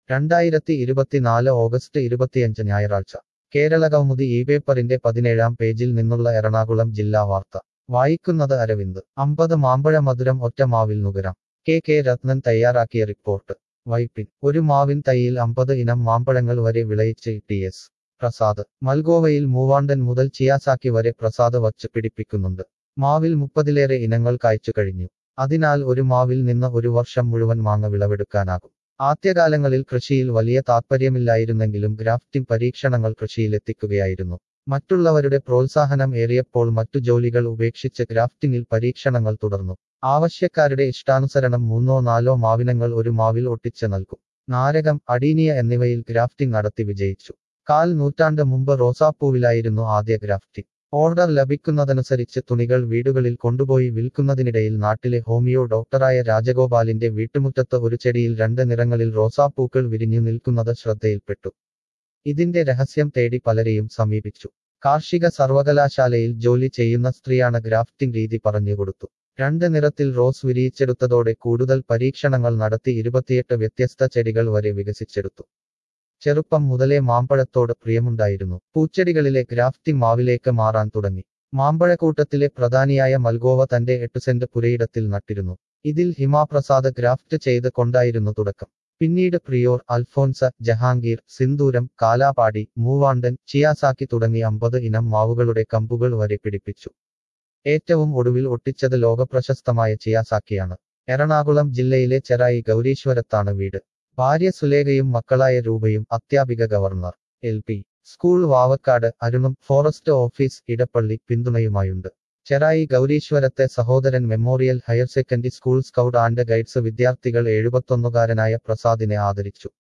2024 August 25 ഞായറാഴ്ച കേരളകൗമുദി ഈ പേപ്പറിന്റെ 17-ാം പേജിൽ നിന്നുള്ള എറണാകുളം ജില്ലാ വാർത്ത വായിക്കുന്നത് അരവിന്ദ് 50 മാമ്പഴ മധുരം ഒറ്റ മാവിൽ നുകരാം. കെ രത്നൻ തയ്യാറാക്കിയ റിപ്പോർട്ട്. വൈപ്പിൻ. ഒരു മാവിൻ തൈയിൽ 50 ഇനം മാമ്പഴങ്ങൾ വരെ വിളയിച്ച് ടി.എസ്. പ്രസാദ്. മൽഗോവയിൽ മൂവാണ്ടൻ മുതൽ ചിയാസാക്കി വരെ പ്രസാദ് വച്ച് പിടിപ്പിക്കുന്നുണ്ട്. മാവിൽ 30-ലേറെ ഇനങ്ങൾ കായ്ച്ചു കഴിഞ്ഞു. അതിനാൽ ഒരു മാവിൽ നിന്ന് ഒരു വർഷം മുഴുവൻ മാങ്ങ വിളവെടുക്കാനാകും. ആദ്യകാലങ്ങളിൽ കൃഷിയിൽ വലിയ താൽപ്പര്യമില്ലായിരുന്നെങ്കിലും ഗ്രാഫ്റ്റിംഗ് പരീക്ഷണങ്ങൾ കൃഷിയിലെത്തിക്കുകയായിരുന്നു. മറ്റുള്ളവരുടെ പ്രോത്സാഹനം ഏറിയപ്പോൾ മറ്റു ജോലികൾ ഉപേക്ഷിച്ച് ഗ്രാഫ്റ്റിംഗിൽ പരീക്ഷണങ്ങൾ തുടർന്നു. ആവശ്യക്കാരുടെ ഇഷ്ടാനുസരണം 3-4 മാവിനങ്ങൾ ഒരു മാവിൽ ഒട്ടിച്ച് നൽകും. നാരകം, അഡീനിയ എന്നിവയിൽ ഗ്രാഫ്റ്റിംഗ് നടത്തി വിജയിച്ചു. 1/4 നൂറ്റാണ്ട് മുമ്പ് റോസാപ്പൂവിലായിരുന്നു ആദ്യ ഗ്രാഫ്റ്റിംഗ്. ഓർഡർ ലഭിക്കുന്നതനുസരിച്ച് തുണികൾ വീടുകളിൽ കൊണ്ടുപോയി വിൽക്കുന്നതിനിടയിൽ നാട്ടിലെ ഹോമിയോ ഡോക്ടറായ രാജഗോപാലിന്റെ വീട്ടുമുറ്റത്ത് ഒരു ചെടിയിൽ 2 നിറങ്ങളിൽ റോസാപ്പൂക്കൾ വിരിഞ്ഞു നിൽക്കുന്നത് ശ്രദ്ധയിൽപ്പെട്ടു. ഇതിന്റെ രഹസ്യം തേടി പലരെയും സമീപിച്ചു. കാർഷിക സർവകലാശാലയിൽ ജോലി ചെയ്യുന്ന സ്ത്രീയാണ് ഗ്രാഫ്റ്റിംഗ് രീതി പറഞ്ഞുകൊടുത്തു. 2 നിറത്തിൽ റോസ് വിരിയിച്ചെടുത്തതോടെ കൂടുതൽ പരീക്ഷണങ്ങൾ നടത്തി 28 വ്യത്യസ്ത ചെടികൾ വരെ വികസിച്ചെടുത്തു. ചെറുപ്പം മുതലേ മാമ്പഴത്തോട് പ്രിയമുണ്ടായിരുന്നു. പൂച്ചെടികളിലെ ഗ്രാഫ്റ്റിംഗ് മാവിലേക്ക് മാറാൻ തുടങ്ങി. മാമ്പഴക്കൂട്ടത്തിലെ പ്രധാനിയായ മൽഗോവ തന്റെ 8 സെന്റ് പുരയിടത്തിൽ നട്ടിരുന്നു. ഇതിൽ ഹിമാപ്രസാദ് ഗ്രാഫ്റ്റ് ചെയ്ത് കൊണ്ടായിരുന്നു തുടക്കം. പിന്നീട് പ്രിയോർ, അൽഫോൻസ, ജഹാംഗീർ, സിന്ദൂരം, കാലാപാടി, മൂവാണ്ടൻ, ചിയാസാക്കി തുടങ്ങി 50 ഇനം മാവുകളുടെ കമ്പുകൾ വരെ പിടിപ്പിച്ചു. ഏറ്റവും ഒടുവിൽ ഒട്ടിച്ചത് ലോകപ്രശസ്തമായ ചിയാസാക്കിയാണ്. എറണാകുളം ജില്ലയിലെ ചെറായി ഗൗരീശ്വരത്താണ് വീട്. ഭാര്യ സുലേഖയും മക്കളായ രൂപയും അധ്യാപിക ഗവർണർ എൽ.പി. സ്കൂൾ വാവക്കാട്, അരുണും ഫോറസ്റ്റ് ഓഫീസ് ഇടപ്പള്ളി പിന്തുണയുമായുണ്ട്. ചെറായി ഗൗരീശ്വരത്തെ Sahodaran memorial higher secondary school scout and guides വിദ്യാർത്ഥികൾ 71-കാരനായ പ്രസാദിനെ ആദരിച്ചു.